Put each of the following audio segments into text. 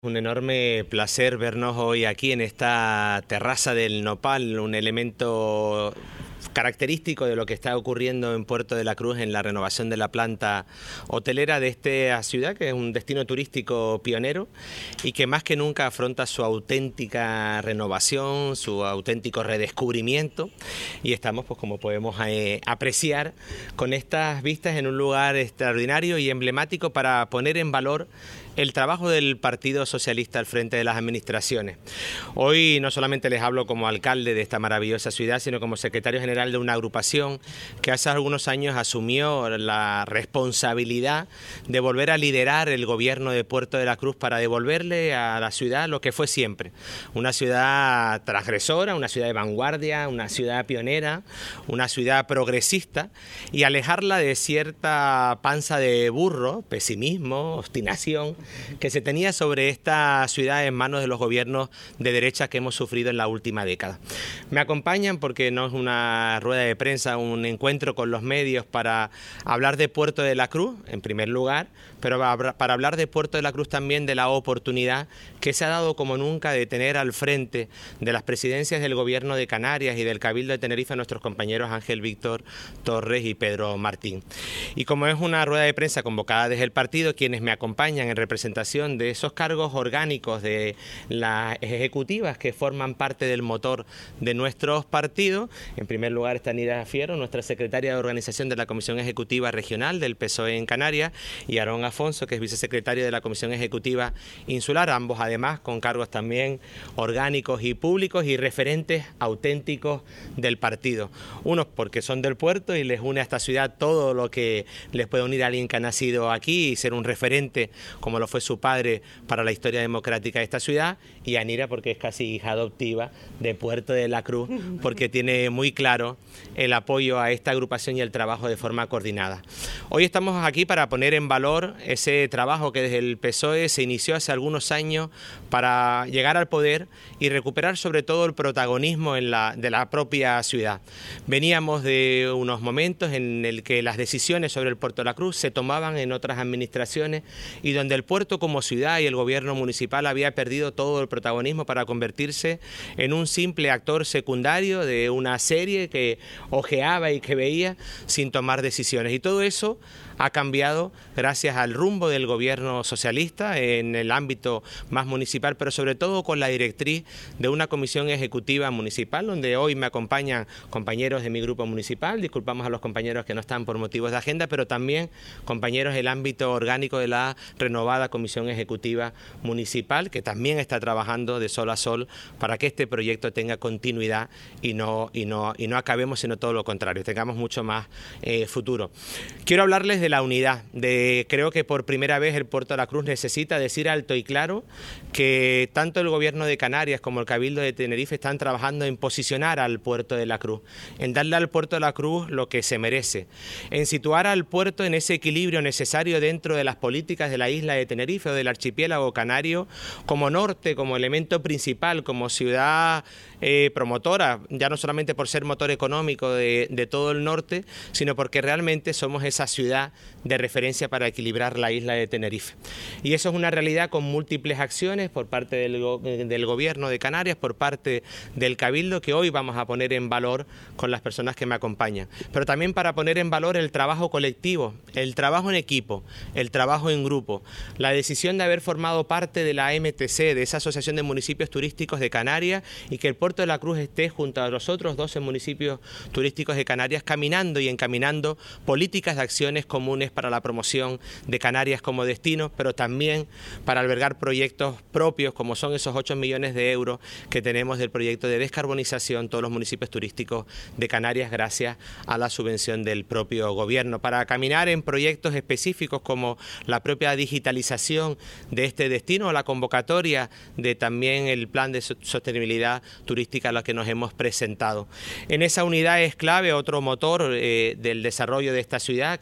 Un enorme placer vernos hoy aquí en esta terraza del Nopal, un elemento característico de lo que está ocurriendo en Puerto de la Cruz en la renovación de la planta hotelera de esta ciudad, que es un destino turístico pionero y que más que nunca afronta su auténtica renovación, su auténtico redescubrimiento, y estamos, pues como podemos apreciar, con estas vistas en un lugar extraordinario y emblemático para poner en valor el trabajo del Partido Socialista al frente de las administraciones. Hoy no solamente les hablo como alcalde de esta maravillosa ciudad, sino como secretario general de una agrupación que hace algunos años asumió la responsabilidad de volver a liderar el gobierno de Puerto de la Cruz para devolverle a la ciudad lo que fue siempre: una ciudad transgresora, una ciudad de vanguardia, una ciudad pionera, una ciudad progresista, y alejarla de cierta panza de burro, pesimismo, obstinación que se tenía sobre esta ciudad en manos de los gobiernos de derecha que hemos sufrido en la última década. Me acompañan porque no es una rueda de prensa, un encuentro con los medios para hablar de Puerto de la Cruz, en primer lugar, pero para hablar de Puerto de la Cruz también de la oportunidad que se ha dado como nunca de tener al frente de las presidencias del Gobierno de Canarias y del Cabildo de Tenerife a nuestros compañeros Ángel Víctor Torres y Pedro Martín. Y como es una rueda de prensa convocada desde el partido, quienes me acompañan en representación de esos cargos orgánicos de las ejecutivas que forman parte del motor de nuestros partidos, en primer lugar está Nira Fierro, nuestra secretaria de organización de la Comisión Ejecutiva Regional del PSOE en Canarias, y Aarón Afonso, que es vicesecretario de la Comisión Ejecutiva Insular, ambos además con cargos también orgánicos y públicos y referentes auténticos del partido. Unos porque son del puerto y les une a esta ciudad todo lo que les puede unir a alguien que ha nacido aquí y ser un referente como lo fue su padre para la historia democrática de esta ciudad, y a Nira porque es casi hija adoptiva de Puerto de la Cruz, porque tiene muy claro el apoyo a esta agrupación y el trabajo de forma coordinada. Hoy estamos aquí para poner en valor ese trabajo que desde el PSOE se inició hace algunos años para llegar al poder y recuperar sobre todo el protagonismo de la propia ciudad. Veníamos de unos momentos en el que las decisiones sobre el Puerto de la Cruz se tomaban en otras administraciones y donde el puerto como ciudad y el gobierno municipal había perdido todo el protagonismo para convertirse en un simple actor secundario de una serie que ojeaba y que veía sin tomar decisiones. Y todo eso ha cambiado gracias al rumbo del gobierno socialista en el ámbito más municipal, pero sobre todo con la directriz de una comisión ejecutiva municipal, donde hoy me acompañan compañeros de mi grupo municipal, disculpamos a los compañeros que no están por motivos de agenda, pero también compañeros del ámbito orgánico de la renovada comisión ejecutiva municipal, que también está trabajando de sol a sol para que este proyecto tenga continuidad y no acabemos, sino todo lo contrario, tengamos mucho más futuro. Quiero hablarles de la unidad, creo que por primera vez el Puerto de la Cruz necesita decir alto y claro que tanto el gobierno de Canarias como el Cabildo de Tenerife están trabajando en posicionar al Puerto de la Cruz, en darle al Puerto de la Cruz lo que se merece, en situar al puerto en ese equilibrio necesario dentro de las políticas de la isla de Tenerife o del archipiélago canario, como norte, como elemento principal, como ciudad promotora, ya no solamente por ser motor económico de todo el norte, sino porque realmente somos esa ciudad de referencia para equilibrar la isla de Tenerife. Y eso es una realidad con múltiples acciones por parte del gobierno de Canarias, por parte del Cabildo, que hoy vamos a poner en valor con las personas que me acompañan. Pero también para poner en valor el trabajo colectivo, el trabajo en equipo, el trabajo en grupo, la decisión de haber formado parte de la MTC, de esa Asociación de Municipios Turísticos de Canarias, y que el Puerto de la Cruz esté junto a los otros 12 municipios turísticos de Canarias caminando y encaminando políticas de acciones comunes para la promoción de Canarias como destino, pero también para albergar proyectos propios como son esos 8 millones de euros que tenemos del proyecto de descarbonización todos los municipios turísticos de Canarias gracias a la subvención del propio gobierno, para caminar en proyectos específicos como la propia digitalización de este destino o la convocatoria de también el plan de sostenibilidad turística a la que nos hemos presentado. En esa unidad es clave otro motor del desarrollo de esta ciudad, que es el consorcio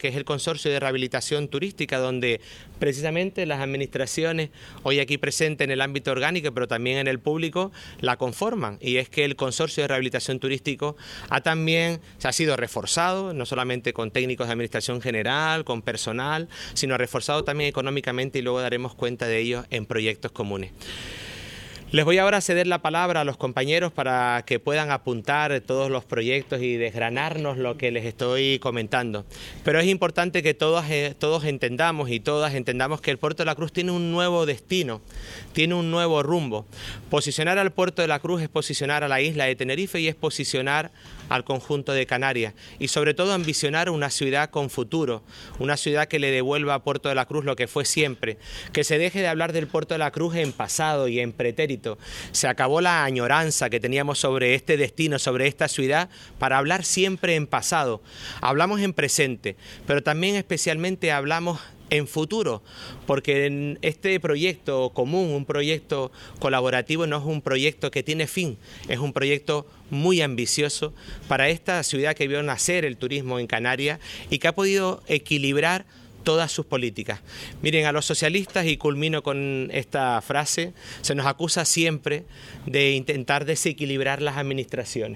consorcio de rehabilitación turística, donde precisamente las administraciones, hoy aquí presentes en el ámbito orgánico, pero también en el público, la conforman. Y es que el consorcio de rehabilitación turístico se ha sido reforzado, no solamente con técnicos de administración general, con personal, sino reforzado también económicamente, y luego daremos cuenta de ello en proyectos comunes. Les voy ahora a ceder la palabra a los compañeros para que puedan apuntar todos los proyectos y desgranarnos lo que les estoy comentando. Pero es importante que todos entendamos y todas entendamos que el Puerto de la Cruz tiene un nuevo destino, tiene un nuevo rumbo. Posicionar al Puerto de la Cruz es posicionar a la isla de Tenerife y es posicionar al conjunto de Canarias, y sobre todo ambicionar una ciudad con futuro, una ciudad que le devuelva a Puerto de la Cruz lo que fue siempre, que se deje de hablar del Puerto de la Cruz en pasado y en pretérito. Se acabó la añoranza que teníamos sobre este destino, sobre esta ciudad, para hablar siempre en pasado. Hablamos en presente, pero también especialmente hablamos en futuro, porque en este proyecto común, un proyecto colaborativo, no es un proyecto que tiene fin, es un proyecto muy ambicioso para esta ciudad que vio nacer el turismo en Canarias y que ha podido equilibrar todas sus políticas. Miren, a los socialistas, y culmino con esta frase, se nos acusa siempre de intentar desequilibrar las administraciones.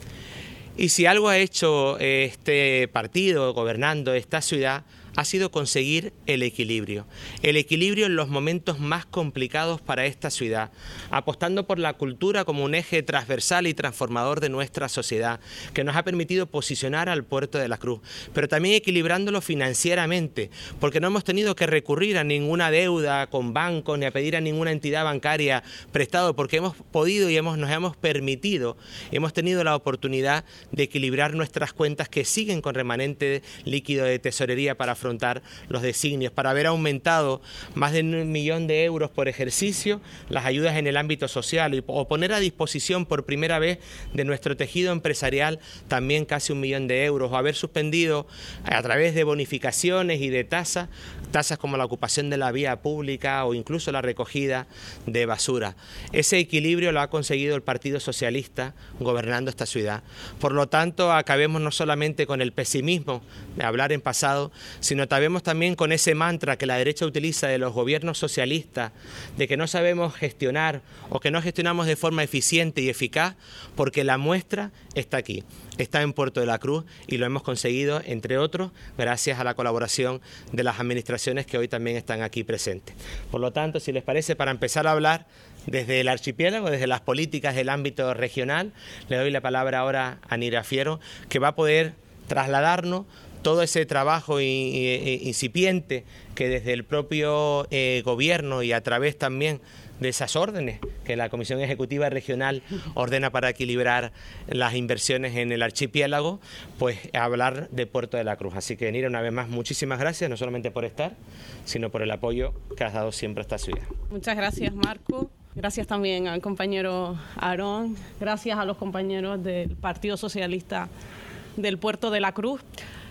Y si algo ha hecho este partido gobernando esta ciudad, ha sido conseguir el equilibrio en los momentos más complicados para esta ciudad, apostando por la cultura como un eje transversal y transformador de nuestra sociedad, que nos ha permitido posicionar al Puerto de la Cruz, pero también equilibrándolo financieramente, porque no hemos tenido que recurrir a ninguna deuda con bancos ni a pedir a ninguna entidad bancaria prestado, porque hemos podido y nos hemos permitido, hemos tenido la oportunidad de equilibrar nuestras cuentas, que siguen con remanente líquido de tesorería para afrontar los designios, para haber aumentado más de 1 millón de euros por ejercicio las ayudas en el ámbito social, o poner a disposición por primera vez de nuestro tejido empresarial también casi 1 millón de euros, o haber suspendido a través de bonificaciones y de tasas como la ocupación de la vía pública o incluso la recogida de basura. Ese equilibrio lo ha conseguido el Partido Socialista gobernando esta ciudad. Por lo tanto, acabemos no solamente con el pesimismo de hablar en pasado, sino acabemos también con ese mantra que la derecha utiliza de los gobiernos socialistas, de que no sabemos gestionar o que no gestionamos de forma eficiente y eficaz, porque la muestra está aquí, está en Puerto de la Cruz, y lo hemos conseguido, entre otros, gracias a la colaboración de las administraciones que hoy también están aquí presentes. Por lo tanto, si les parece, para empezar a hablar desde el archipiélago, desde las políticas del ámbito regional, le doy la palabra ahora a Nira Fiero, que va a poder trasladarnos todo ese trabajo incipiente que desde el propio gobierno y a través también de esas órdenes que la Comisión Ejecutiva Regional ordena para equilibrar las inversiones en el archipiélago, pues hablar de Puerto de la Cruz. Así que, Nira, una vez más, muchísimas gracias, no solamente por estar, sino por el apoyo que has dado siempre a esta ciudad. Muchas gracias, Marco. Gracias también al compañero Aarón. Gracias a los compañeros del Partido Socialista del Puerto de la Cruz.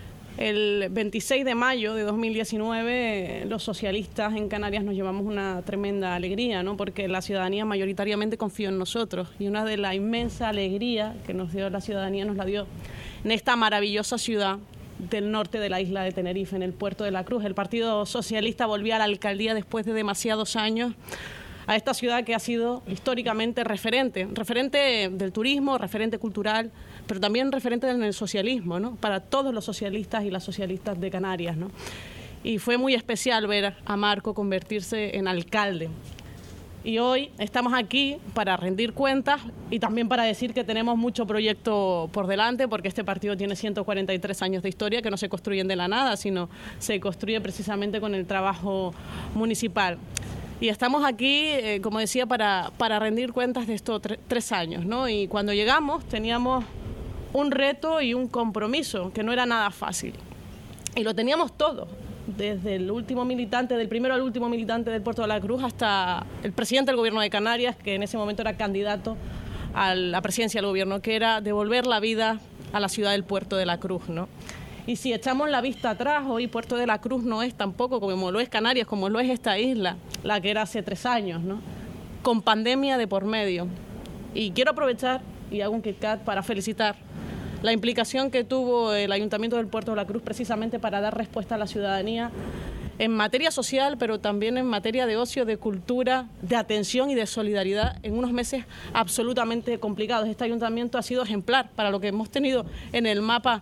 El 26 de mayo de 2019, los socialistas en Canarias nos llevamos una tremenda alegría, ¿no? Porque la ciudadanía mayoritariamente confió en nosotros, y una de la inmensa alegría que nos dio la ciudadanía nos la dio en esta maravillosa ciudad del norte de la isla de Tenerife, en el Puerto de la Cruz. El Partido Socialista volvió a la alcaldía después de demasiados años a esta ciudad que ha sido históricamente referente del turismo, referente cultural, pero también referente en el socialismo, ¿no? Para todos los socialistas y las socialistas de Canarias, ¿no? Y fue muy especial ver a Marco convertirse en alcalde. Y hoy estamos aquí para rendir cuentas y también para decir que tenemos mucho proyecto por delante, porque este partido tiene 143 años de historia que no se construyen de la nada, sino se construye precisamente con el trabajo municipal. Y estamos aquí, como decía, para rendir cuentas de estos 3 años, ¿no? Y cuando llegamos teníamos un reto y un compromiso que no era nada fácil. Y lo teníamos todo, desde el último militante, del primero al último militante del Puerto de la Cruz, hasta el presidente del Gobierno de Canarias, que en ese momento era candidato a la presidencia del Gobierno, que era devolver la vida a la ciudad del Puerto de la Cruz, ¿no? Y si echamos la vista atrás, hoy Puerto de la Cruz no es tampoco como lo es Canarias, como lo es esta isla, la que era hace 3 años, ¿no? Con pandemia de por medio. Y quiero aprovechar, y hago un KitKat para felicitar la implicación que tuvo el Ayuntamiento del Puerto de la Cruz precisamente para dar respuesta a la ciudadanía en materia social, pero también en materia de ocio, de cultura, de atención y de solidaridad en unos meses absolutamente complicados. Este ayuntamiento ha sido ejemplar para lo que hemos tenido en el mapa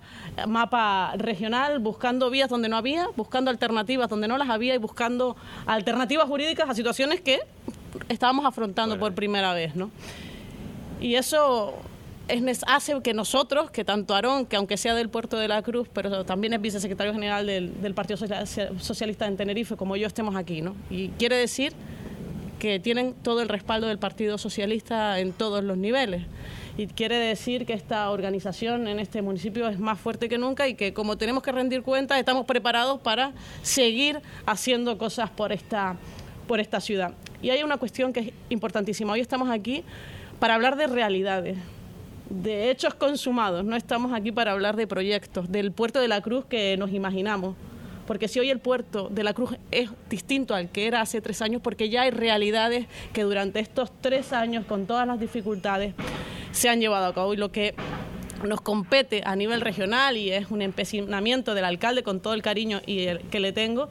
regional, buscando vías donde no había, buscando alternativas donde no las había y buscando alternativas jurídicas a situaciones que estábamos afrontando por primera vez, ¿no? Y eso hace que nosotros, que tanto Aarón, que aunque sea del Puerto de la Cruz, pero también es vicesecretario general del Partido Socialista en Tenerife, como yo, estemos aquí, ¿no? Y quiere decir que tienen todo el respaldo del Partido Socialista en todos los niveles. Y quiere decir que esta organización en este municipio es más fuerte que nunca y que, como tenemos que rendir cuentas, estamos preparados para seguir haciendo cosas por esta ciudad. Y hay una cuestión que es importantísima. Hoy estamos aquí para hablar de realidades, de hechos consumados. No estamos aquí para hablar de proyectos, del Puerto de la Cruz que nos imaginamos. Porque si hoy el Puerto de la Cruz es distinto al que era hace 3 años, porque ya hay realidades que durante estos 3 años, con todas las dificultades, se han llevado a cabo. Y lo que nos compete a nivel regional, y es un empecinamiento del alcalde con todo el cariño que le tengo,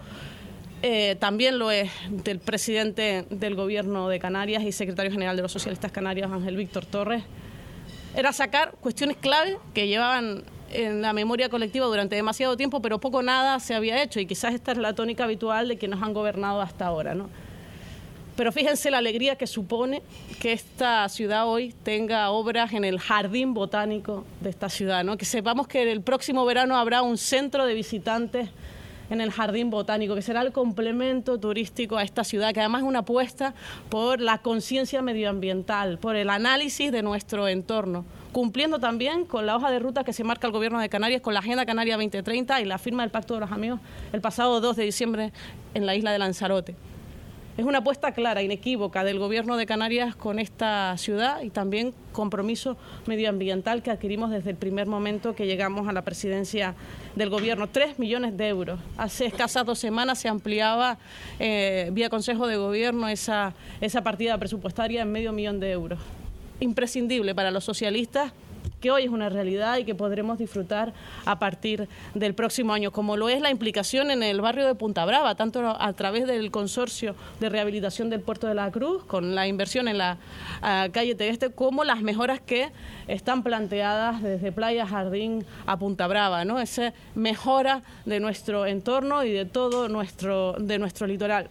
también lo es del presidente del Gobierno de Canarias y secretario general de los Socialistas Canarios, Ángel Víctor Torres, era sacar cuestiones clave que llevaban en la memoria colectiva durante demasiado tiempo, pero poco nada se había hecho, y quizás esta es la tónica habitual de quienes han gobernado hasta ahora, ¿no? Pero fíjense la alegría que supone que esta ciudad hoy tenga obras en el jardín botánico de esta ciudad, ¿no? Que sepamos que el próximo verano habrá un centro de visitantes en el Jardín Botánico, que será el complemento turístico a esta ciudad, que además es una apuesta por la conciencia medioambiental, por el análisis de nuestro entorno, cumpliendo también con la hoja de ruta que se marca el Gobierno de Canarias, con la Agenda Canaria 2030 y la firma del Pacto de los Amigos el pasado 2 de diciembre en la isla de Lanzarote. Es una apuesta clara, inequívoca del Gobierno de Canarias con esta ciudad y también compromiso medioambiental que adquirimos desde el primer momento que llegamos a la presidencia del Gobierno. 3 millones de euros. Hace escasas 2 semanas se ampliaba vía Consejo de Gobierno esa partida presupuestaria en medio millón de euros. Imprescindible para los socialistas, que hoy es una realidad y que podremos disfrutar a partir del próximo año, como lo es la implicación en el barrio de Punta Brava, tanto a través del consorcio de rehabilitación del Puerto de la Cruz, con la inversión en la calle Tegueste, como las mejoras que están planteadas desde Playa Jardín a Punta Brava, ¿no? Esa mejora de nuestro entorno y de todo nuestro litoral.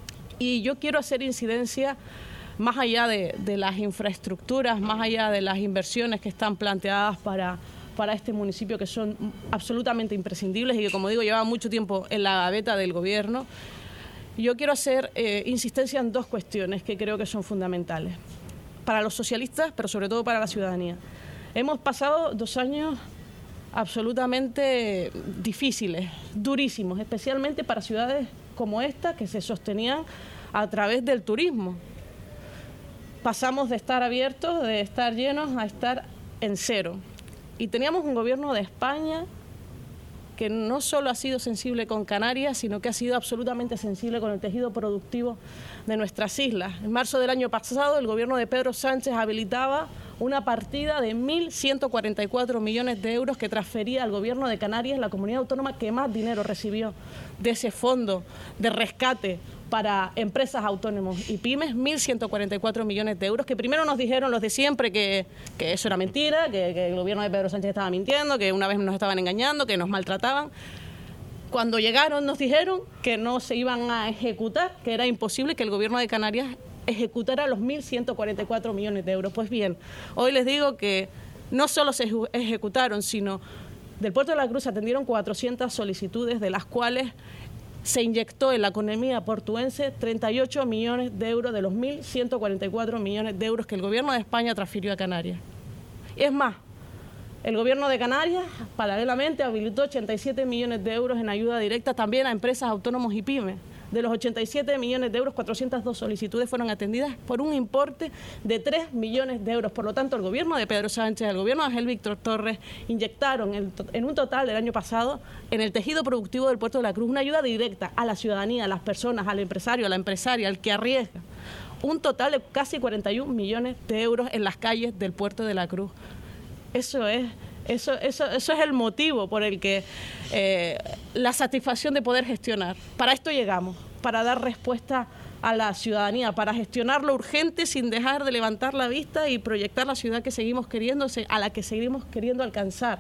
Y yo quiero hacer incidencia más allá de las infraestructuras, más allá de las inversiones que están planteadas para este municipio, que son absolutamente imprescindibles y que, como digo, llevan mucho tiempo en la gaveta del Gobierno. Yo quiero hacer insistencia en 2 cuestiones que creo que son fundamentales para los socialistas, pero sobre todo para la ciudadanía. Hemos pasado 2 años absolutamente difíciles, durísimos, especialmente para ciudades como esta, que se sostenían a través del turismo. Pasamos de estar abiertos, de estar llenos, a estar en cero. Y teníamos un Gobierno de España que no solo ha sido sensible con Canarias, sino que ha sido absolutamente sensible con el tejido productivo de nuestras islas. En marzo del año pasado, el Gobierno de Pedro Sánchez habilitaba una partida de 1.144 millones de euros que transfería al Gobierno de Canarias, la comunidad autónoma que más dinero recibió de ese fondo de rescate para empresas autónomos y pymes, 1.144 millones de euros, que primero nos dijeron los de siempre que eso era mentira, que el Gobierno de Pedro Sánchez estaba mintiendo, que una vez nos estaban engañando, que nos maltrataban. Cuando llegaron nos dijeron que no se iban a ejecutar, que era imposible que el Gobierno de Canarias ejecutara los 1.144 millones de euros. Pues bien, hoy les digo que no solo se ejecutaron, sino del Puerto de la Cruz se atendieron 400 solicitudes, de las cuales se inyectó en la economía portuense 38 millones de euros de los 1.144 millones de euros que el Gobierno de España transfirió a Canarias. Y es más, el Gobierno de Canarias, paralelamente, habilitó 87 millones de euros en ayuda directa también a empresas autónomos y pymes. De los 87 millones de euros, 402 solicitudes fueron atendidas por un importe de 3 millones de euros. Por lo tanto, el Gobierno de Pedro Sánchez, el Gobierno de Ángel Víctor Torres, inyectaron en un total del año pasado en el tejido productivo del Puerto de la Cruz una ayuda directa a la ciudadanía, a las personas, al empresario, a la empresaria, al que arriesga. Un total de casi 41 millones de euros en las calles del Puerto de la Cruz. Eso es Eso es el motivo por el que la satisfacción de poder gestionar. Para esto llegamos, para dar respuesta a la ciudadanía, para gestionar lo urgente sin dejar de levantar la vista y proyectar la ciudad que seguimos queriendo, a la que seguimos queriendo alcanzar.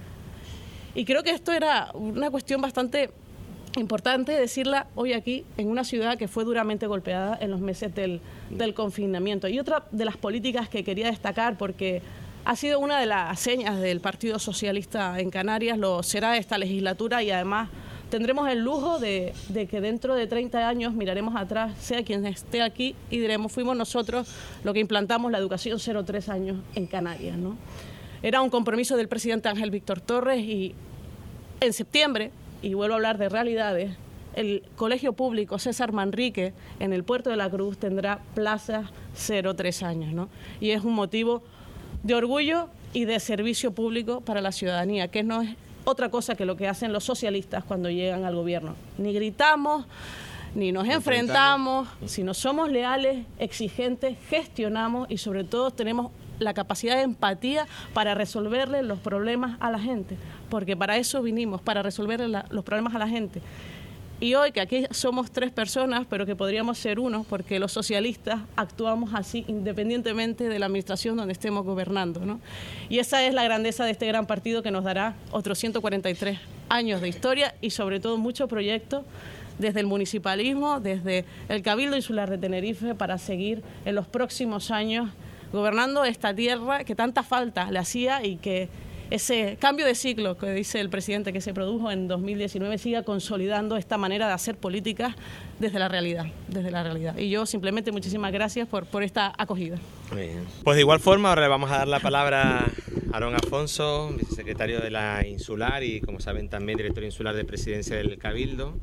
Y creo que esto era una cuestión bastante importante decirla hoy aquí, en una ciudad que fue duramente golpeada en los meses del confinamiento. Y otra de las políticas que quería destacar, porque ha sido una de las señas del Partido Socialista en Canarias, lo será esta legislatura, y además tendremos el lujo de que dentro de 30 años miraremos atrás, sea quien esté aquí, y diremos, fuimos nosotros los que implantamos la educación 0-3 años en Canarias, ¿no? Era un compromiso del presidente Ángel Víctor Torres, y en septiembre, y vuelvo a hablar de realidades, el Colegio Público César Manrique en el Puerto de la Cruz tendrá plazas 0-3 años, ¿no? Y es un motivo de orgullo y de servicio público para la ciudadanía, que no es otra cosa que lo que hacen los socialistas cuando llegan al gobierno. Ni gritamos, ni nos enfrentamos, sino somos leales, exigentes, gestionamos y sobre todo tenemos la capacidad de empatía para resolverle los problemas a la gente, porque para eso vinimos, para resolverle los problemas a la gente. Y hoy, que aquí somos 3 personas, pero que podríamos ser 1, porque los socialistas actuamos así independientemente de la administración donde estemos gobernando, ¿no? Y esa es la grandeza de este gran partido que nos dará otros 143 años de historia y sobre todo mucho proyecto desde el municipalismo, desde el Cabildo Insular de Tenerife, para seguir en los próximos años gobernando esta tierra que tanta falta le hacía, y que ese cambio de ciclo que dice el presidente que se produjo en 2019 siga consolidando esta manera de hacer políticas desde la realidad, Y yo simplemente muchísimas gracias por esta acogida. Muy bien. Pues de igual forma ahora le vamos a dar la palabra a Aarón Afonso, vicesecretario de la Insular y, como saben, también director insular de Presidencia del Cabildo.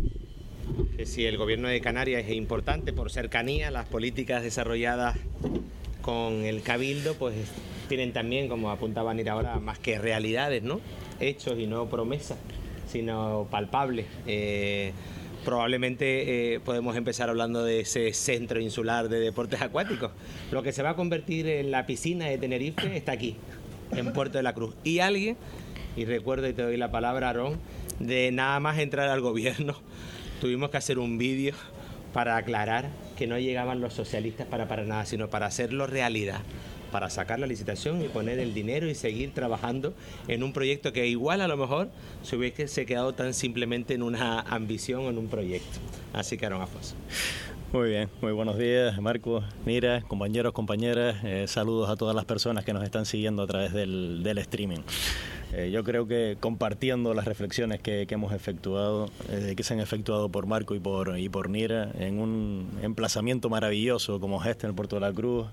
Que si el gobierno de Canarias es importante por cercanía, las políticas desarrolladas con el Cabildo pues tienen también, como apuntaba Nira ahora, más que realidades, ¿no? Hechos y no promesas, sino palpables. Probablemente podemos empezar hablando de ese centro insular de deportes acuáticos. Lo que se va a convertir en la piscina de Tenerife está aquí, en Puerto de la Cruz. Y alguien, y recuerdo y te doy la palabra, Aarón, de nada más entrar al gobierno, tuvimos que hacer un vídeo para aclarar que no llegaban los socialistas para nada, sino para hacerlo realidad, para sacar la licitación y poner el dinero y seguir trabajando en un proyecto que igual a lo mejor se hubiese quedado tan simplemente en una ambición o en un proyecto. Así que Aarón Afonso. Muy bien, muy buenos días, Marco, Nira, compañeros, compañeras, saludos a todas las personas que nos están siguiendo a través del streaming. Yo creo que compartiendo las reflexiones que hemos efectuado, que se han efectuado por Marco y por Nira, en un emplazamiento maravilloso como es este en el Puerto de la Cruz,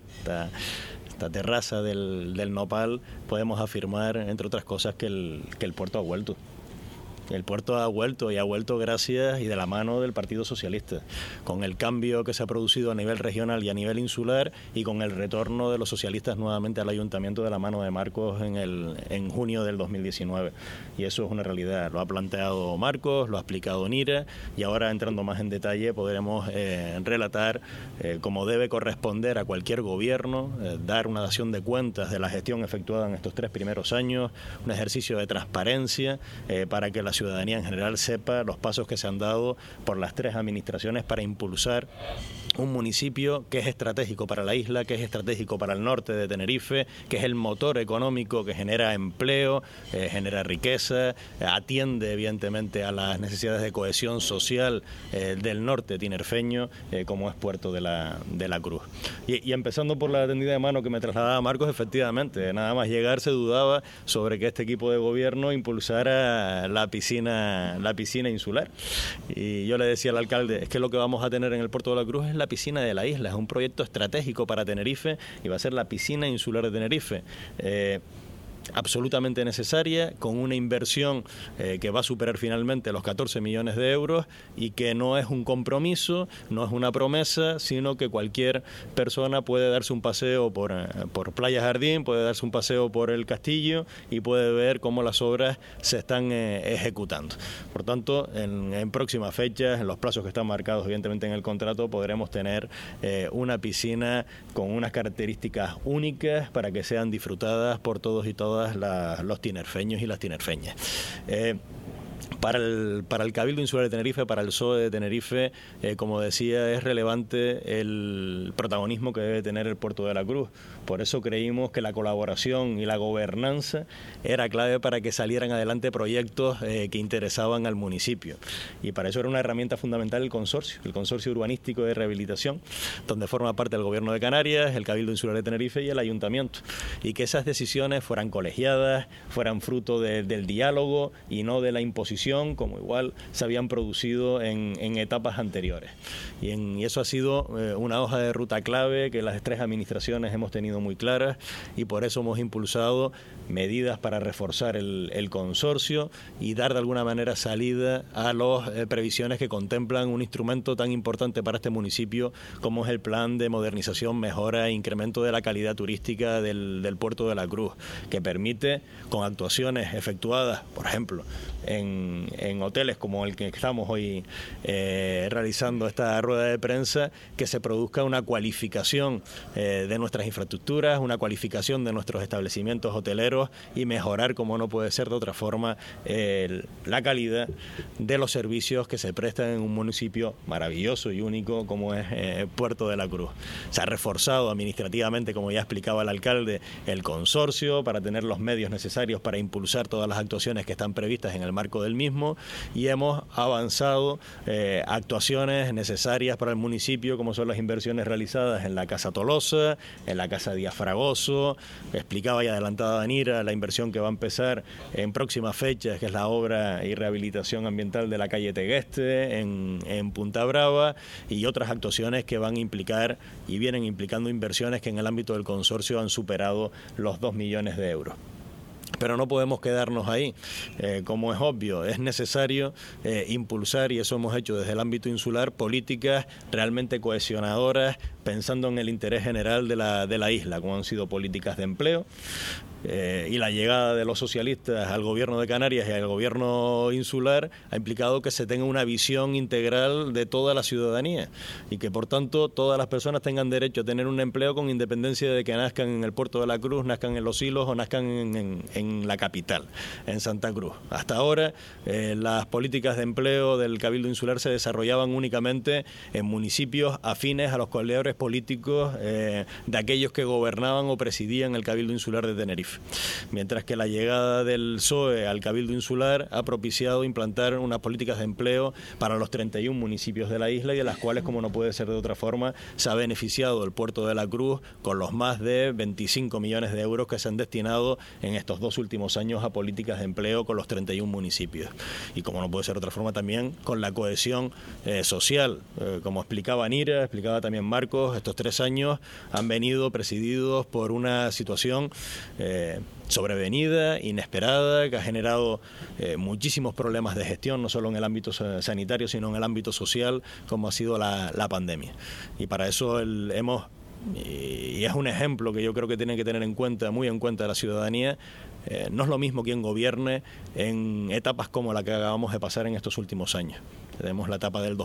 esta terraza del Nopal, podemos afirmar, entre otras cosas, que el puerto ha vuelto. El puerto ha vuelto y ha vuelto gracias y de la mano del Partido Socialista, con el cambio que se ha producido a nivel regional y a nivel insular y con el retorno de los socialistas nuevamente al ayuntamiento de la mano de Marcos en junio del 2019. Y eso es una realidad. Lo ha planteado Marcos, lo ha explicado Nira y ahora, entrando más en detalle, podremos relatar cómo debe corresponder a cualquier gobierno, dar una dación de cuentas de la gestión efectuada en estos 3 primeros años, un ejercicio de transparencia para que la ciudadanía en general sepa los pasos que se han dado por las 3 administraciones para impulsar un municipio que es estratégico para la isla, que es estratégico para el norte de Tenerife, que es el motor económico que genera empleo, genera riqueza, atiende evidentemente a las necesidades de cohesión social del norte tinerfeño, como es Puerto de la Cruz. Y empezando por la tendida de mano que me trasladaba Marcos, efectivamente, nada más llegar se dudaba sobre que este equipo de gobierno impulsara la piscina insular. Y yo le decía al alcalde, es que lo que vamos a tener en el Puerto de la Cruz es la piscina de la isla, es un proyecto estratégico para Tenerife y va a ser la piscina insular de Tenerife. Absolutamente necesaria, con una inversión que va a superar finalmente los 14 millones de euros y que no es un compromiso, no es una promesa, sino que cualquier persona puede darse un paseo por Playa Jardín, puede darse un paseo por el castillo y puede ver cómo las obras se están ejecutando. Por tanto, en próximas fechas, en los plazos que están marcados evidentemente en el contrato, podremos tener una piscina con unas características únicas para que sean disfrutadas por todos y todas todos los tinerfeños y las tinerfeñas. Para el Cabildo Insular de Tenerife, para el PSOE de Tenerife, como decía, es relevante el protagonismo que debe tener el Puerto de la Cruz. Por eso creímos que la colaboración y la gobernanza era clave para que salieran adelante proyectos que interesaban al municipio. Y para eso era una herramienta fundamental el Consorcio Urbanístico de Rehabilitación, donde forma parte el Gobierno de Canarias, el Cabildo Insular de Tenerife y el Ayuntamiento. Y que esas decisiones fueran colegiadas, fueran fruto del diálogo y no de la imposición, como igual se habían producido en etapas anteriores. Y eso ha sido una hoja de ruta clave que las tres administraciones hemos tenido muy claras, y por eso hemos impulsado medidas para reforzar el consorcio y dar de alguna manera salida a las previsiones que contemplan un instrumento tan importante para este municipio como es el plan de modernización, mejora e incremento de la calidad turística del Puerto de la Cruz, que permite, con actuaciones efectuadas, por ejemplo, en hoteles como el que estamos hoy realizando esta rueda de prensa, que se produzca una cualificación de nuestras infraestructuras, una cualificación de nuestros establecimientos hoteleros y mejorar, como no puede ser de otra forma, la calidad de los servicios que se prestan en un municipio maravilloso y único como es Puerto de la Cruz. Se ha reforzado administrativamente, como ya explicaba el alcalde, el consorcio para tener los medios necesarios para impulsar todas las actuaciones que están previstas en el marco del mismo, y hemos avanzado actuaciones necesarias para el municipio, como son las inversiones realizadas en la Casa Tolosa, en la Casa Díaz Fragoso. Explicaba y adelantaba Danira la inversión que va a empezar en próximas fechas, que es la obra y rehabilitación ambiental de la calle Tegueste en Punta Brava, y otras actuaciones que van a implicar y vienen implicando inversiones que en el ámbito del consorcio han superado los 2 millones de euros. Pero no podemos quedarnos ahí. Como es obvio, es necesario impulsar, y eso hemos hecho desde el ámbito insular, políticas realmente cohesionadoras, pensando en el interés general de la isla, como han sido políticas de empleo. Y la llegada de los socialistas al gobierno de Canarias y al gobierno insular ha implicado que se tenga una visión integral de toda la ciudadanía y que por tanto todas las personas tengan derecho a tener un empleo con independencia de que nazcan en el Puerto de la Cruz, nazcan en Los Silos o nazcan en la capital, en Santa Cruz. Hasta ahora las políticas de empleo del Cabildo Insular se desarrollaban únicamente en municipios afines a los colores políticos de aquellos que gobernaban o presidían el Cabildo Insular de Tenerife. Mientras que la llegada del PSOE al Cabildo Insular ha propiciado implantar unas políticas de empleo para los 31 municipios de la isla, y de las cuales, como no puede ser de otra forma, se ha beneficiado el Puerto de la Cruz con los más de 25 millones de euros que se han destinado en estos 2 últimos años a políticas de empleo con los 31 municipios. Y como no puede ser de otra forma, también con la cohesión social. Como explicaba Nira, explicaba también Marcos, estos 3 años han venido presididos por una situación sobrevenida, inesperada, que ha generado muchísimos problemas de gestión, no solo en el ámbito sanitario, sino en el ámbito social, como ha sido la pandemia. Y para eso y es un ejemplo que yo creo que tiene que tener muy en cuenta la ciudadanía. No es lo mismo quien gobierne en etapas como la que acabamos de pasar en estos últimos años. Tenemos la etapa del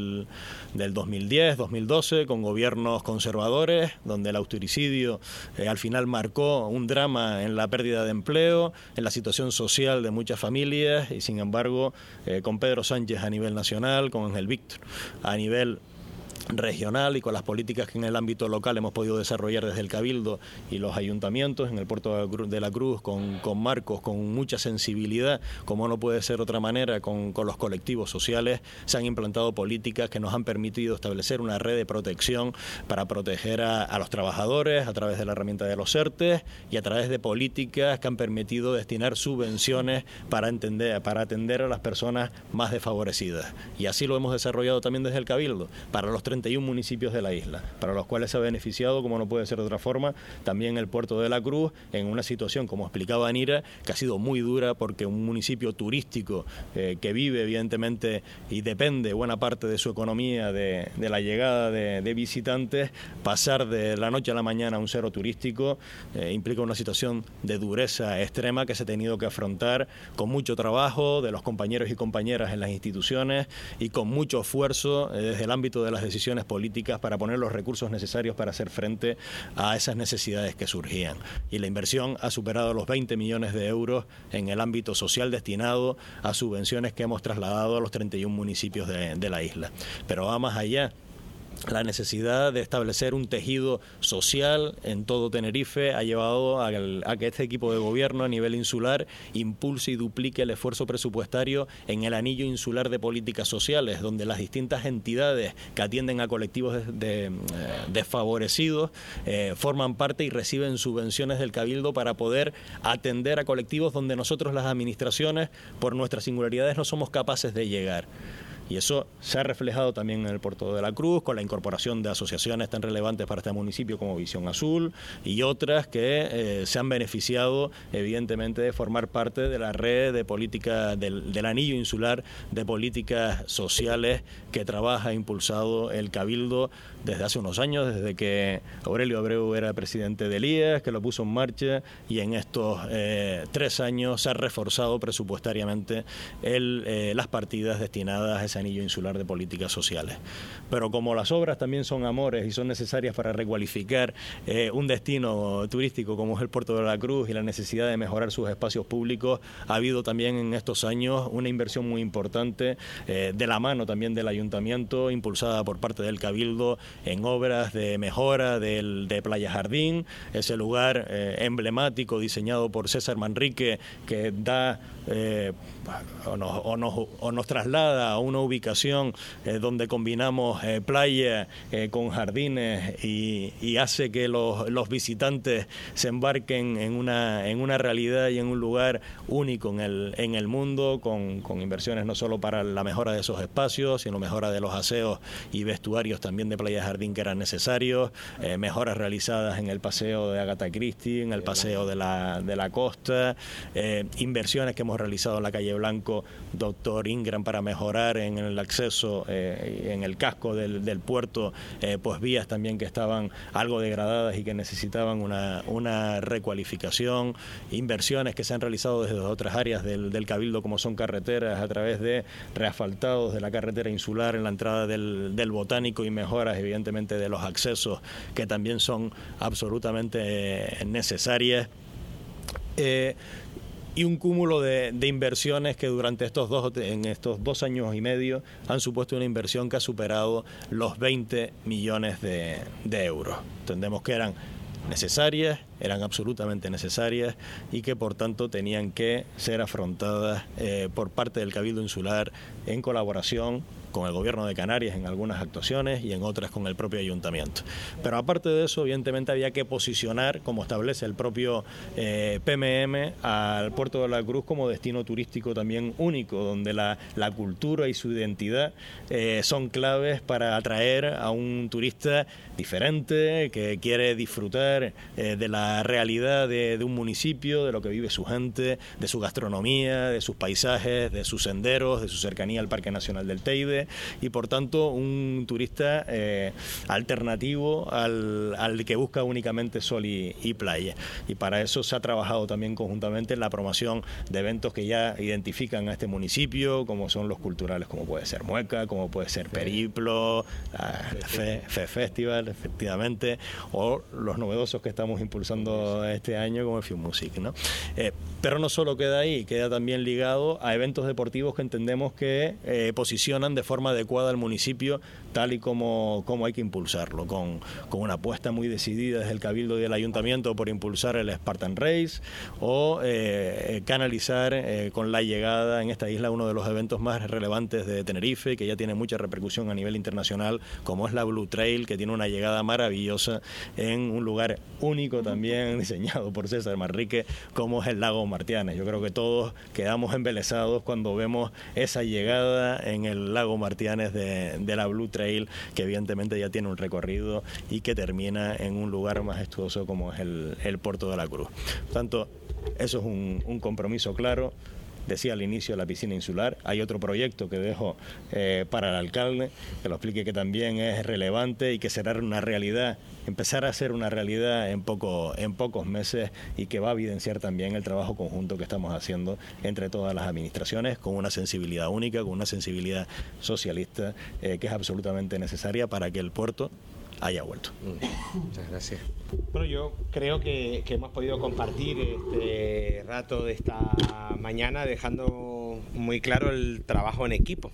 2010, 2012, con gobiernos conservadores, donde el austericidio al final marcó un drama en la pérdida de empleo, en la situación social de muchas familias, y sin embargo, con Pedro Sánchez a nivel nacional, con Ángel Víctor a nivel regional y con las políticas que en el ámbito local hemos podido desarrollar desde el Cabildo y los ayuntamientos, en el Puerto de la Cruz, con Marcos, con mucha sensibilidad, como no puede ser de otra manera, con los colectivos sociales, se han implantado políticas que nos han permitido establecer una red de protección para proteger a los trabajadores a través de la herramienta de los ERTE y a través de políticas que han permitido destinar subvenciones para atender a las personas más desfavorecidas. Y así lo hemos desarrollado también desde el Cabildo, para los 31 municipios de la isla, para los cuales se ha beneficiado, como no puede ser de otra forma, también el Puerto de la Cruz, en una situación, como explicaba Anira, que ha sido muy dura, porque un municipio turístico que vive evidentemente y depende buena parte de su economía de la llegada de visitantes, pasar de la noche a la mañana a un cero turístico implica una situación de dureza extrema que se ha tenido que afrontar con mucho trabajo de los compañeros y compañeras en las instituciones y con mucho esfuerzo desde el ámbito de las decisiones formaciones políticas para poner los recursos necesarios para hacer frente a esas necesidades que surgían. Y la inversión ha superado los 20 millones de euros en el ámbito social destinado a subvenciones que hemos trasladado a los 31 municipios de la isla. Pero va más allá. La necesidad de establecer un tejido social en todo Tenerife ha llevado a que este equipo de gobierno a nivel insular impulse y duplique el esfuerzo presupuestario en el anillo insular de políticas sociales, donde las distintas entidades que atienden a colectivos desfavorecidos forman parte y reciben subvenciones del Cabildo para poder atender a colectivos donde nosotros, las administraciones, por nuestras singularidades no somos capaces de llegar. Y eso se ha reflejado también en el Puerto de la Cruz, con la incorporación de asociaciones tan relevantes para este municipio como Visión Azul y otras que se han beneficiado, evidentemente, de formar parte de la red de política del anillo insular de políticas sociales que trabaja impulsado el Cabildo desde hace unos años, desde que Aurelio Abreu era presidente del IES, que lo puso en marcha, y en estos 3 años se ha reforzado presupuestariamente las partidas destinadas a ese anillo insular de políticas sociales. Pero como las obras también son amores y son necesarias para recualificar un destino turístico como es el Puerto de la Cruz y la necesidad de mejorar sus espacios públicos, ha habido también en estos años una inversión muy importante de la mano también del Ayuntamiento, impulsada por parte del Cabildo, en obras de mejora de Playa Jardín, ese lugar emblemático diseñado por César Manrique, que da o nos traslada a una ubicación donde combinamos playa con jardines y hace que los visitantes se embarquen en una realidad y en un lugar único en el mundo, con inversiones no solo para la mejora de esos espacios, sino mejora de los aseos y vestuarios también de Playa Jardín que eran necesarios, mejoras realizadas en el paseo de Agatha Christie, en el paseo de la costa, inversiones que hemos realizado en la calle Blanco Doctor Ingram para mejorar en el acceso en el casco del puerto, pues vías también que estaban algo degradadas y que necesitaban una recualificación, inversiones que se han realizado desde otras áreas del Cabildo, como son carreteras a través de reasfaltados de la carretera insular en la entrada del Botánico y mejoras evidentemente de los accesos que también son absolutamente necesarias. Y un cúmulo de inversiones que durante estos 2 años y medio han supuesto una inversión que ha superado los 20 millones de euros. Entendemos que eran necesarias, eran absolutamente necesarias y que por tanto tenían que ser afrontadas por parte del Cabildo Insular en colaboración con el Gobierno de Canarias en algunas actuaciones y en otras con el propio Ayuntamiento. Pero aparte de eso, evidentemente había que posicionar, como establece el propio PMM, al Puerto de la Cruz como destino turístico también único, donde la cultura y su identidad son claves para atraer a un turista diferente, que quiere disfrutar de la realidad de un municipio, de lo que vive su gente, de su gastronomía, de sus paisajes, de sus senderos, de su cercanía al Parque Nacional del Teide, y por tanto un turista alternativo al que busca únicamente sol y playa. Y para eso se ha trabajado también conjuntamente en la promoción de eventos que ya identifican a este municipio, como son los culturales, como puede ser Mueca, como puede ser Periplo, Fe Festival, efectivamente, o los novedosos que estamos impulsando este año como el Film Music, ¿no? Pero no solo queda ahí, queda también ligado a eventos deportivos que entendemos que posicionan de forma adecuada al municipio tal y como hay que impulsarlo, con una apuesta muy decidida desde el Cabildo y del Ayuntamiento por impulsar el Spartan Race o canalizar con la llegada en esta isla uno de los eventos más relevantes de Tenerife, que ya tiene mucha repercusión a nivel internacional, como es la Blue Trail, que tiene una llegada maravillosa en un lugar único también diseñado por César Manrique, como es el lago Martianes. Yo creo que todos quedamos embelesados cuando vemos esa llegada en el lago Martianes de la Blue Trail, que evidentemente ya tiene un recorrido y que termina en un lugar majestuoso como es el Puerto de la Cruz. Por tanto, eso es un compromiso claro decía al inicio, la piscina insular. Hay otro proyecto que dejo para el alcalde, que lo explique, que también es relevante y que será una realidad, empezar a ser una realidad en pocos meses, y que va a evidenciar también el trabajo conjunto que estamos haciendo entre todas las administraciones, con una sensibilidad única, con una sensibilidad socialista que es absolutamente necesaria para que el puerto haya vuelto. Muchas gracias. Bueno, yo creo que hemos podido compartir este rato de esta mañana dejando muy claro el trabajo en equipo.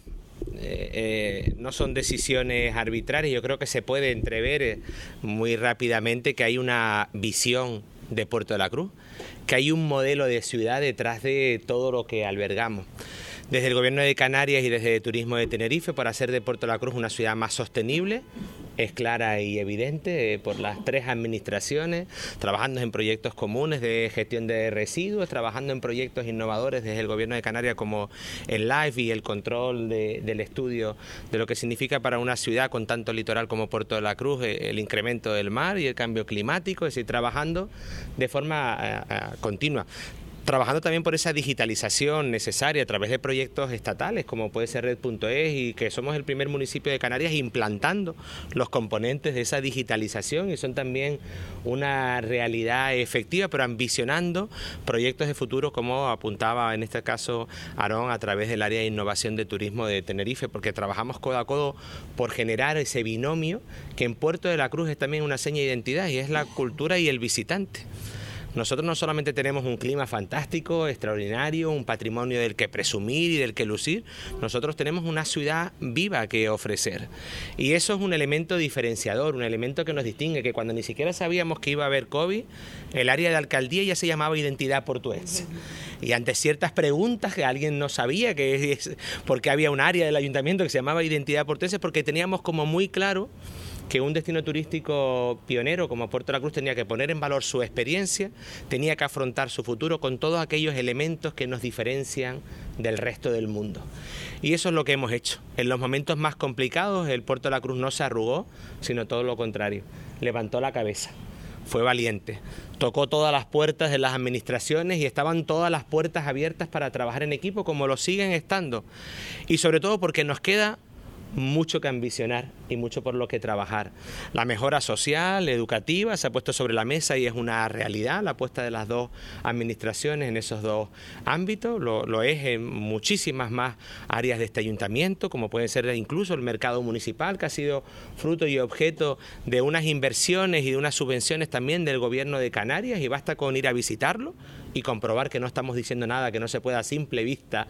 No son decisiones arbitrarias. Yo creo que se puede entrever muy rápidamente que hay una visión de Puerto de la Cruz, que hay un modelo de ciudad detrás de todo lo que albergamos. Desde el Gobierno de Canarias y desde Turismo de Tenerife, para hacer de Puerto de la Cruz una ciudad más sostenible, es clara y evidente por las tres administraciones, trabajando en proyectos comunes de gestión de residuos, trabajando en proyectos innovadores desde el Gobierno de Canarias como el LIFE y el control del estudio de lo que significa para una ciudad con tanto litoral como Puerto de la Cruz el incremento del mar y el cambio climático, es decir, trabajando de forma continua. Trabajando también por esa digitalización necesaria a través de proyectos estatales como puede ser Red.es, y que somos el primer municipio de Canarias implantando los componentes de esa digitalización, y son también una realidad efectiva, pero ambicionando proyectos de futuro, como apuntaba en este caso Aarón, a través del área de innovación de turismo de Tenerife, porque trabajamos codo a codo por generar ese binomio que en Puerto de la Cruz es también una seña de identidad, y es la cultura y el visitante. Nosotros no solamente tenemos un clima fantástico, extraordinario, un patrimonio del que presumir y del que lucir, nosotros tenemos una ciudad viva que ofrecer. Y eso es un elemento diferenciador, un elemento que nos distingue, que cuando ni siquiera sabíamos que iba a haber COVID, el área de alcaldía ya se llamaba Identidad Portuense. Y ante ciertas preguntas que alguien no sabía, que es porque había un área del ayuntamiento que se llamaba Identidad Portuense, porque teníamos como muy claro que un destino turístico pionero como Puerto de la Cruz tenía que poner en valor su experiencia, tenía que afrontar su futuro con todos aquellos elementos que nos diferencian del resto del mundo. Y eso es lo que hemos hecho. En los momentos más complicados, el Puerto de la Cruz no se arrugó, sino todo lo contrario, levantó la cabeza, fue valiente, tocó todas las puertas de las administraciones y estaban todas las puertas abiertas para trabajar en equipo, como lo siguen estando. Y sobre todo porque nos queda mucho que ambicionar y mucho por lo que trabajar. La mejora social, educativa, se ha puesto sobre la mesa y es una realidad la apuesta de las dos administraciones en esos dos ámbitos. Lo es en muchísimas más áreas de este ayuntamiento, como puede ser incluso el mercado municipal, que ha sido fruto y objeto de unas inversiones y de unas subvenciones también del Gobierno de Canarias, y basta con ir a visitarlo y comprobar que no estamos diciendo nada que no se pueda a simple vista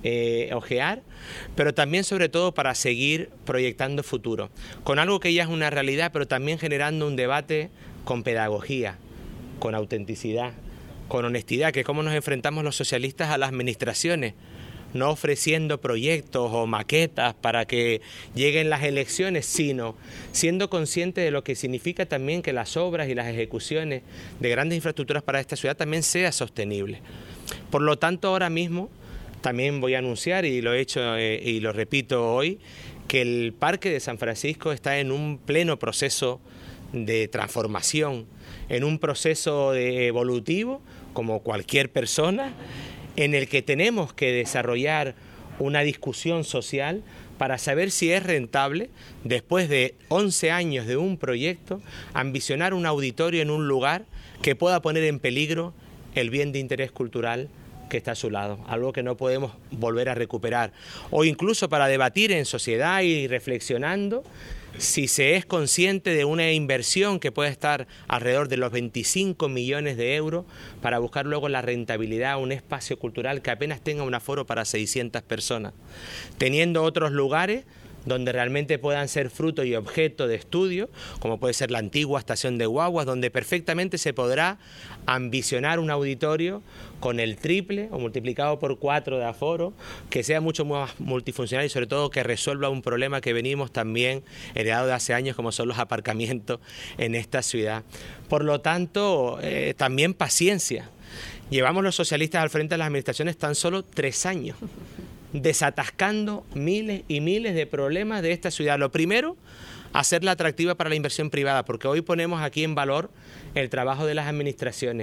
ojear, pero también sobre todo para seguir proyectando futuro, con algo que ya es una realidad, pero también generando un debate con pedagogía, con autenticidad, con honestidad, que es cómo nos enfrentamos los socialistas a las administraciones, no ofreciendo proyectos o maquetas para que lleguen las elecciones, sino siendo conscientes de lo que significa también que las obras y las ejecuciones de grandes infraestructuras para esta ciudad también sea sostenible. Por lo tanto, ahora mismo también voy a anunciar, y lo he hecho y lo repito hoy, que el Parque de San Francisco está en un pleno proceso de transformación, en un proceso evolutivo, como cualquier persona, en el que tenemos que desarrollar una discusión social para saber si es rentable, después de 11 años de un proyecto, ambicionar un auditorio en un lugar que pueda poner en peligro el bien de interés cultural que está a su lado, algo que no podemos volver a recuperar. O incluso para debatir en sociedad y reflexionando si se es consciente de una inversión que puede estar alrededor de los 25 millones de euros para buscar luego la rentabilidad a un espacio cultural que apenas tenga un aforo para 600 personas, teniendo otros lugares donde realmente puedan ser fruto y objeto de estudio, como puede ser la antigua estación de guaguas, donde perfectamente se podrá ambicionar un auditorio con el triple o multiplicado por 4 de aforo, que sea mucho más multifuncional y sobre todo que resuelva un problema que venimos también heredado de hace años, como son los aparcamientos en esta ciudad. Por lo tanto, también paciencia. Llevamos los socialistas al frente de las administraciones tan solo 3 años, desatascando miles y miles de problemas de esta ciudad. Lo primero, hacerla atractiva para la inversión privada, porque hoy ponemos aquí en valor el trabajo de las administraciones.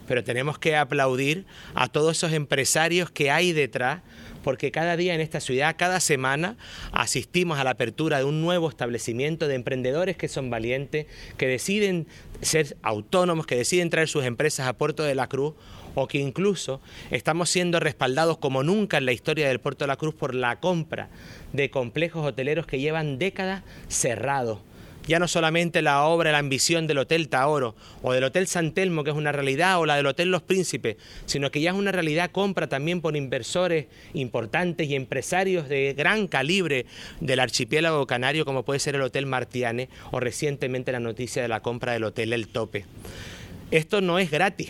pero tenemos que aplaudir a todos esos empresarios que hay detrás, porque cada día en esta ciudad, cada semana, asistimos a la apertura de un nuevo establecimiento de emprendedores que son valientes, que deciden ser autónomos, que deciden traer sus empresas a Puerto de la Cruz, o que incluso estamos siendo respaldados como nunca en la historia del Puerto de la Cruz por la compra de complejos hoteleros que llevan décadas cerrados. Ya no solamente la obra, la ambición del Hotel Tahoro o del Hotel San Telmo, que es una realidad, o la del Hotel Los Príncipes, sino que ya es una realidad compra también por inversores importantes y empresarios de gran calibre del archipiélago canario, como puede ser el Hotel Martiane o recientemente la noticia de la compra del Hotel El Tope. Esto no es gratis.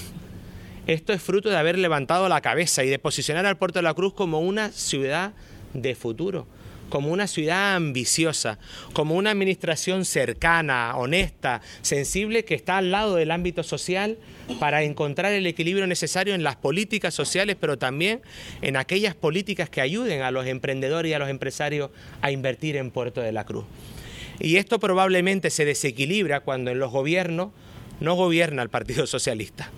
Esto es fruto de haber levantado la cabeza y de posicionar al Puerto de la Cruz como una ciudad de futuro, como una ciudad ambiciosa, como una administración cercana, honesta, sensible, que está al lado del ámbito social para encontrar el equilibrio necesario en las políticas sociales, pero también en aquellas políticas que ayuden a los emprendedores y a los empresarios a invertir en Puerto de la Cruz. Y esto probablemente se desequilibra cuando en los gobiernos no gobierna el Partido Socialista.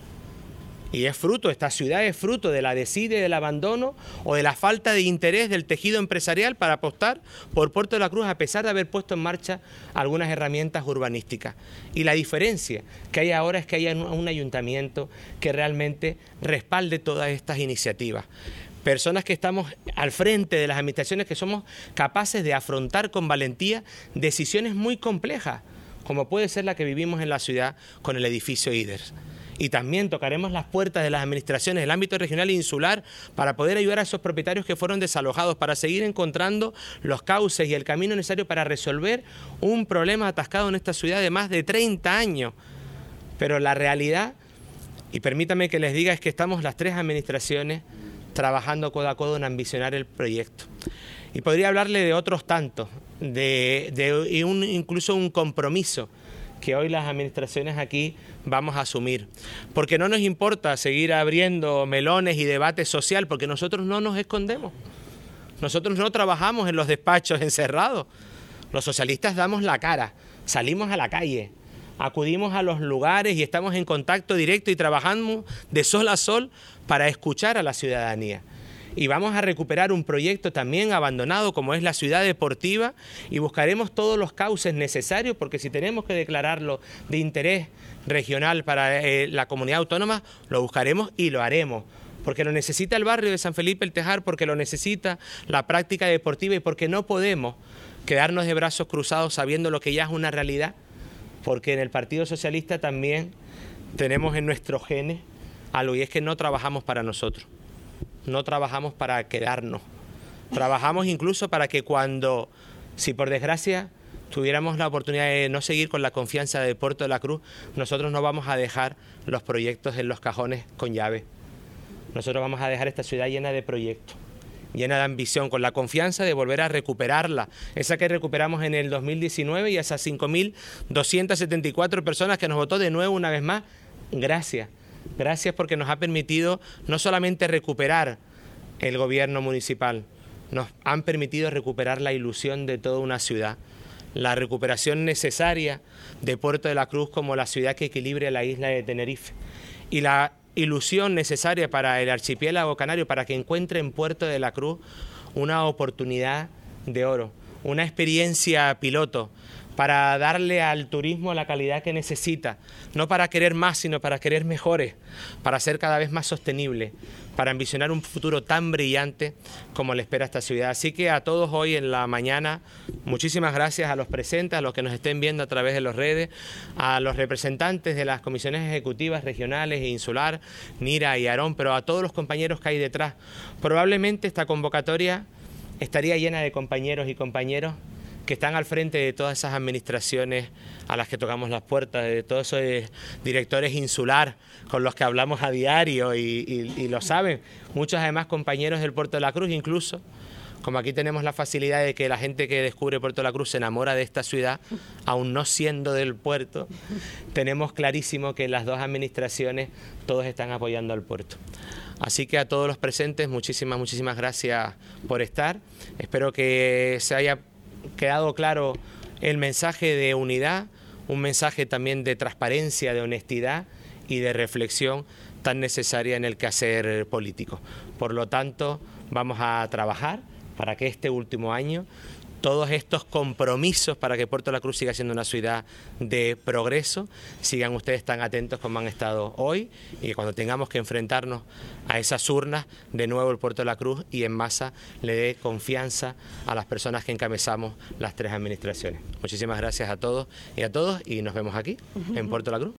Y es fruto, esta ciudad es fruto de la desidia, del abandono o de la falta de interés del tejido empresarial para apostar por Puerto de la Cruz, a pesar de haber puesto en marcha algunas herramientas urbanísticas. Y la diferencia que hay ahora es que haya un ayuntamiento que realmente respalde todas estas iniciativas. Personas que estamos al frente de las administraciones, que somos capaces de afrontar con valentía decisiones muy complejas, como puede ser la que vivimos en la ciudad con el edificio IDERS. Y también tocaremos las puertas de las administraciones del ámbito regional e insular para poder ayudar a esos propietarios que fueron desalojados, para seguir encontrando los cauces y el camino necesario para resolver un problema atascado en esta ciudad de más de 30 años. Pero la realidad, y permítame que les diga, es que estamos las tres administraciones trabajando codo a codo en ambicionar el proyecto. Y podría hablarle de otros tantos, incluso un compromiso que hoy las administraciones aquí vamos a asumir, porque no nos importa seguir abriendo melones y debate social, porque nosotros no nos escondemos, nosotros no trabajamos en los despachos encerrados, los socialistas damos la cara, salimos a la calle, acudimos a los lugares y estamos en contacto directo y trabajamos de sol a sol para escuchar a la ciudadanía. Y vamos a recuperar un proyecto también abandonado como es la ciudad deportiva, y buscaremos todos los cauces necesarios, porque si tenemos que declararlo de interés regional para la comunidad autónoma, lo buscaremos y lo haremos, porque lo necesita el barrio de San Felipe el Tejar, porque lo necesita la práctica deportiva y porque no podemos quedarnos de brazos cruzados sabiendo lo que ya es una realidad, porque en el Partido Socialista también tenemos en nuestros genes algo, y es que no trabajamos para nosotros. No trabajamos para quedarnos, trabajamos incluso para que cuando, si por desgracia tuviéramos la oportunidad de no seguir con la confianza del Puerto de la Cruz, nosotros no vamos a dejar los proyectos en los cajones con llave. Nosotros vamos a dejar esta ciudad llena de proyectos, llena de ambición, con la confianza de volver a recuperarla, esa que recuperamos en el 2019 y esas 5.274 personas que nos votó de nuevo una vez más. Gracias. Gracias, porque nos ha permitido no solamente recuperar el gobierno municipal, nos han permitido recuperar la ilusión de toda una ciudad, la recuperación necesaria de Puerto de la Cruz como la ciudad que equilibre la isla de Tenerife, y la ilusión necesaria para el archipiélago canario para que encuentre en Puerto de la Cruz una oportunidad de oro, una experiencia piloto, para darle al turismo la calidad que necesita, no para querer más, sino para querer mejores, para ser cada vez más sostenible, para ambicionar un futuro tan brillante como le espera a esta ciudad. Así que a todos hoy en la mañana, muchísimas gracias a los presentes, a los que nos estén viendo a través de las redes, a los representantes de las comisiones ejecutivas regionales e insular, Nira y Aarón, pero a todos los compañeros que hay detrás. Probablemente esta convocatoria estaría llena de compañeros y compañeros que están al frente de todas esas administraciones a las que tocamos las puertas, de todos esos directores insular con los que hablamos a diario y lo saben. Muchos además compañeros del Puerto de la Cruz, incluso, como aquí tenemos la facilidad de que la gente que descubre Puerto de la Cruz se enamora de esta ciudad, aún no siendo del puerto, tenemos clarísimo que en las dos administraciones todos están apoyando al puerto. Así que a todos los presentes, muchísimas gracias por estar. Espero que se haya quedado claro el mensaje de unidad, un mensaje también de transparencia, de honestidad y de reflexión tan necesaria en el quehacer político. Por lo tanto, vamos a trabajar para que este último año todos estos compromisos para que Puerto de la Cruz siga siendo una ciudad de progreso, sigan ustedes tan atentos como han estado hoy, y que cuando tengamos que enfrentarnos a esas urnas, de nuevo el Puerto de la Cruz y en masa le dé confianza a las personas que encabezamos las tres administraciones. Muchísimas gracias a todos y nos vemos aquí en Puerto de la Cruz.